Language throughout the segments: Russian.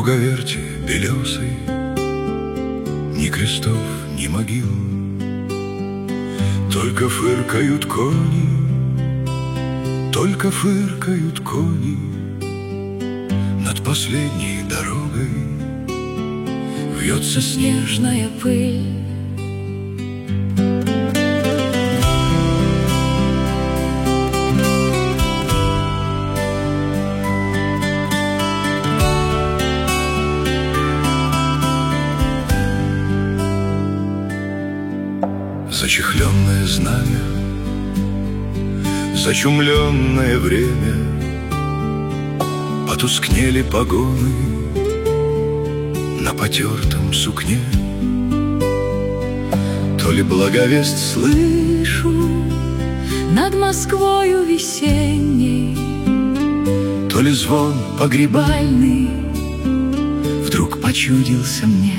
круговерти белесой ни крестов, ни могил, только фыркают кони, только фыркают кони. Над последней дорогой вьется снежная пыль. Зачехленное знамя, зачумленное время, потускнели погоны на потертом сукне. То ли благовесть слышу над Москвою весенней, то ли звон погребальный вдруг почудился мне.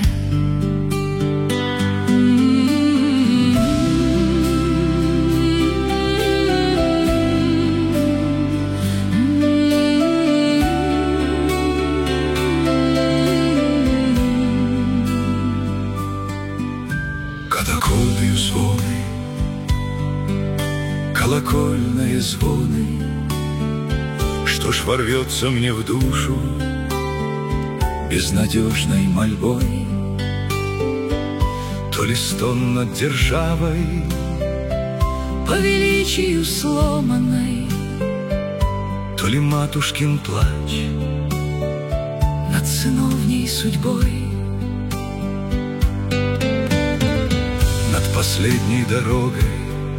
Колокольные звоны, колокольные звоны, что ж ворвется мне в душу безнадежной мольбой? То ли стон над державой, по величию сломанной, то ли матушкин плач над сыновней судьбой. Над последней дорогой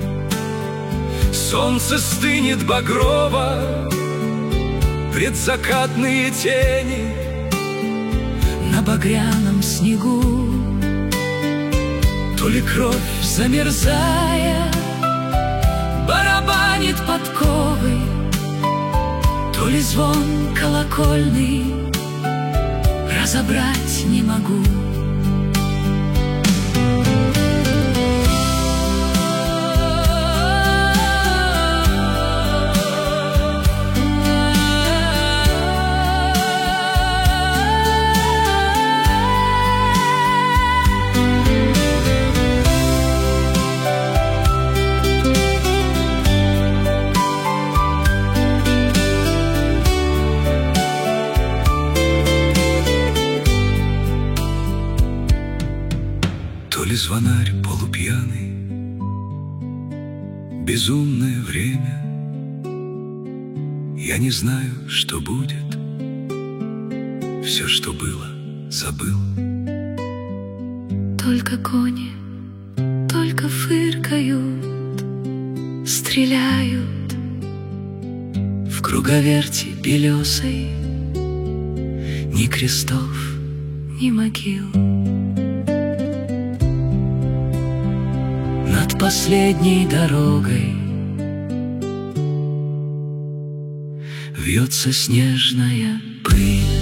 солнце стынет багрово, предзакатные тени на багряном снегу. То ли кровь, замерзая, барабанит подковой, то ли звон колокольный разобрать не могу. То ли звонарь полупьяный, безумное время. Я не знаю, что будет, все, что было, забыл. Только кони, только фыркают, стреляют в круговерти белесой, ни крестов, ни могил. Над последней дорогой вьется снежная пыль.